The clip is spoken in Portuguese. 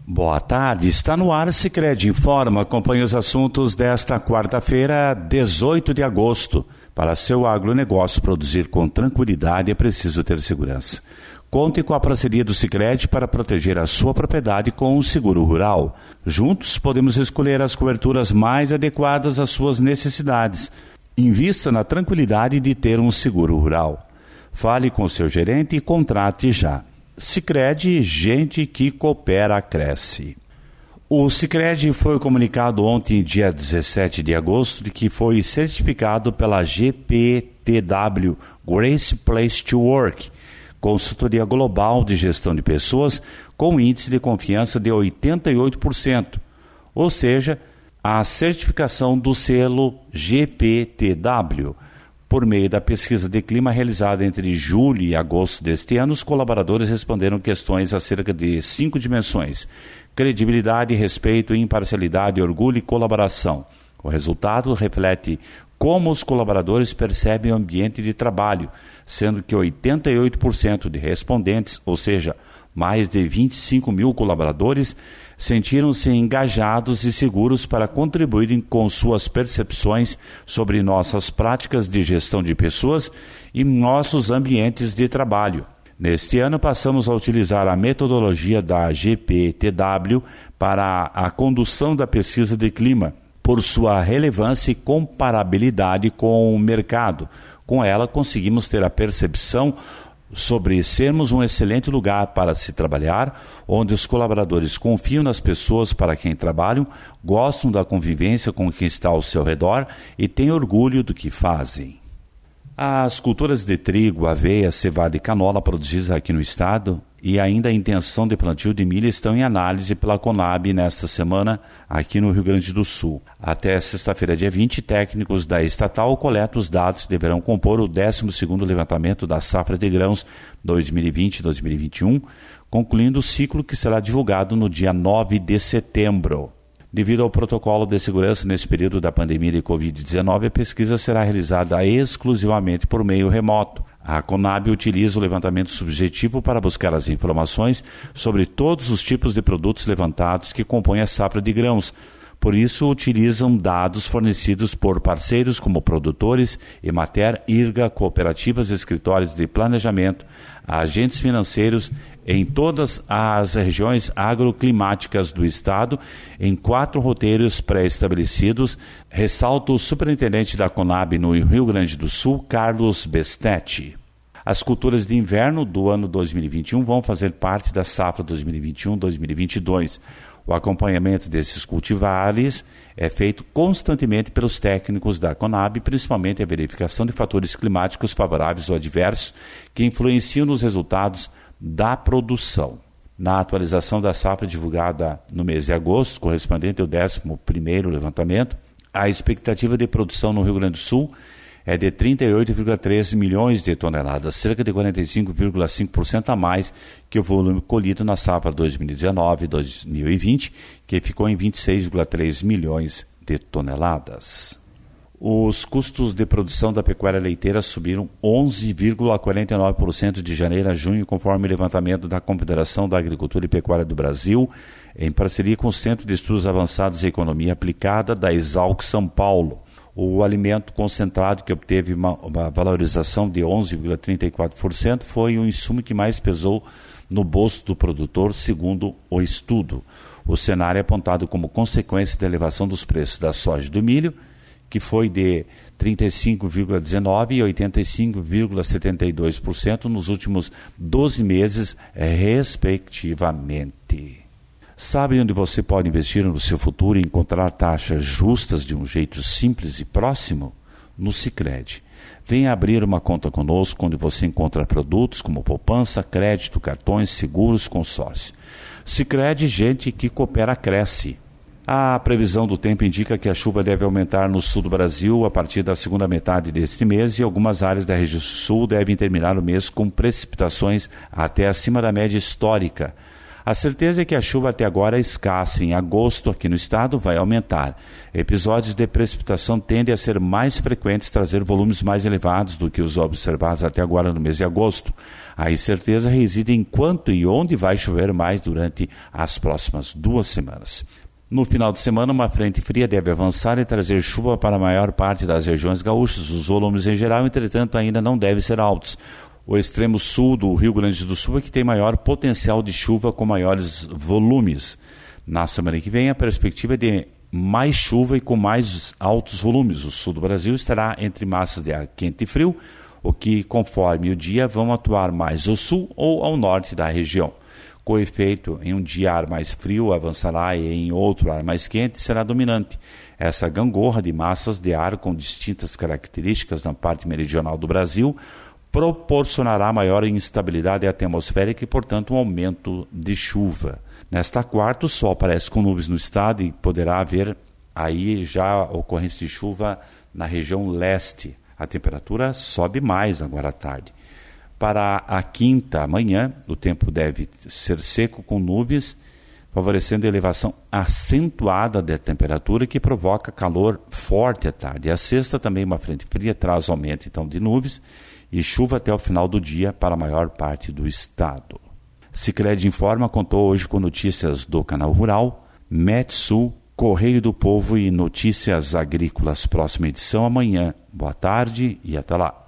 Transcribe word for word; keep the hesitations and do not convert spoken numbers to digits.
Boa tarde, está no ar Sicredi Informa. Acompanhe os assuntos desta quarta-feira, dezoito de agosto. Para seu agronegócio produzir com tranquilidade é preciso ter segurança. Conte com a parceria do Sicredi para proteger a sua propriedade com o seguro rural. Juntos podemos escolher as coberturas mais adequadas às suas necessidades. Invista na tranquilidade de ter um seguro rural. Fale com seu gerente e contrate já. Sicredi, gente que coopera, cresce. O Sicredi foi comunicado ontem, dia dezessete de agosto, de que foi certificado pela G P T W, Great Place to Work, consultoria global de gestão de pessoas, com índice de confiança de oitenta e oito por cento, ou seja, a certificação do selo G P T W. Por meio da pesquisa de clima realizada entre julho e agosto deste ano, os colaboradores responderam questões acerca de cinco dimensões: credibilidade, respeito, imparcialidade, orgulho e colaboração. O resultado reflete como os colaboradores percebem o ambiente de trabalho, sendo que oitenta e oito por cento de respondentes, ou seja, mais de vinte e cinco mil colaboradores, sentiram-se engajados e seguros para contribuírem com suas percepções sobre nossas práticas de gestão de pessoas e nossos ambientes de trabalho. Neste ano, passamos a utilizar a metodologia da G P T W para a condução da pesquisa de clima, por sua relevância e comparabilidade com o mercado. Com ela, conseguimos ter a percepção sobre sermos um excelente lugar para se trabalhar, onde os colaboradores confiam nas pessoas para quem trabalham, gostam da convivência com quem está ao seu redor e têm orgulho do que fazem. As culturas de trigo, aveia, cevada e canola produzidas aqui no estado e ainda a intenção de plantio de milho estão em análise pela Conab nesta semana aqui no Rio Grande do Sul. Até sexta-feira, dia vinte, técnicos da estatal coletam os dados que deverão compor o décimo segundo levantamento da safra de grãos dois mil e vinte a dois mil e vinte e um, concluindo o ciclo que será divulgado no dia nove de setembro. Devido ao protocolo de segurança nesse período da pandemia de covid dezenove, a pesquisa será realizada exclusivamente por meio remoto. A Conab utiliza o levantamento subjetivo para buscar as informações sobre todos os tipos de produtos levantados que compõem a safra de grãos. Por isso, utilizam dados fornecidos por parceiros como produtores, Emater, IRGA, cooperativas, escritórios de planejamento, agentes financeiros em todas as regiões agroclimáticas do estado, em quatro roteiros pré-estabelecidos, ressalta o superintendente da Conab no Rio Grande do Sul, Carlos Bestetti. As culturas de inverno do ano dois mil e vinte e um vão fazer parte da safra dois mil e vinte e um a dois mil e vinte e dois. O acompanhamento desses cultivares é feito constantemente pelos técnicos da Conab, principalmente a verificação de fatores climáticos favoráveis ou adversos que influenciam nos resultados da produção. Na atualização da safra divulgada no mês de agosto, correspondente ao décimo primeiro levantamento, a expectativa de produção no Rio Grande do Sul é de trinta e oito vírgula três milhões de toneladas, cerca de quarenta e cinco vírgula cinco por cento a mais que o volume colhido na safra dois mil e dezenove a dois mil e vinte, que ficou em vinte e seis vírgula três milhões de toneladas. Os custos de produção da pecuária leiteira subiram onze vírgula quarenta e nove por cento de janeiro a junho, conforme o levantamento da Confederação da Agricultura e Pecuária do Brasil, em parceria com o Centro de Estudos Avançados em Economia Aplicada da Exalc São Paulo. O alimento concentrado, que obteve uma, uma valorização de onze vírgula trinta e quatro por cento, foi o insumo que mais pesou no bolso do produtor, segundo o estudo. O cenário é apontado como consequência da elevação dos preços da soja e do milho, que foi de trinta e cinco vírgula dezenove por cento e oitenta e cinco vírgula setenta e dois por cento nos últimos doze meses, respectivamente. Sabe onde você pode investir no seu futuro e encontrar taxas justas de um jeito simples e próximo? No Sicredi. Venha abrir uma conta conosco, onde você encontra produtos como poupança, crédito, cartões, seguros, consórcio. Sicredi, gente que coopera, cresce. A previsão do tempo indica que a chuva deve aumentar no sul do Brasil a partir da segunda metade deste mês e algumas áreas da região sul devem terminar o mês com precipitações até acima da média histórica. A certeza é que a chuva até agora é escassa. Em agosto, aqui no estado, vai aumentar. Episódios de precipitação tendem a ser mais frequentes, trazer volumes mais elevados do que os observados até agora no mês de agosto. A incerteza reside em quanto e onde vai chover mais durante as próximas duas semanas. No final de semana, uma frente fria deve avançar e trazer chuva para a maior parte das regiões gaúchas. Os volumes em geral, entretanto, ainda não devem ser altos. O extremo sul do Rio Grande do Sul é que tem maior potencial de chuva com maiores volumes. Na semana que vem, a perspectiva é de mais chuva e com mais altos volumes. O sul do Brasil estará entre massas de ar quente e frio, o que, conforme o dia, vão atuar mais ao sul ou ao norte da região. Com efeito, em um dia ar mais frio avançará e em outro ar mais quente será dominante. Essa gangorra de massas de ar com distintas características na parte meridional do Brasil proporcionará maior instabilidade atmosférica e, portanto, um aumento de chuva. Nesta quarta, o sol aparece com nuvens no estado e poderá haver aí já ocorrência de chuva na região leste. A temperatura sobe mais agora à tarde. Para a quinta, amanhã, o tempo deve ser seco com nuvens, favorecendo a elevação acentuada da temperatura que provoca calor forte à tarde. E a sexta, também uma frente fria, traz aumento então de nuvens e chuva até o final do dia para a maior parte do estado. Sicredi Informa contou hoje com notícias do Canal Rural, Metsul, Correio do Povo e Notícias Agrícolas. Próxima edição amanhã. Boa tarde e até lá.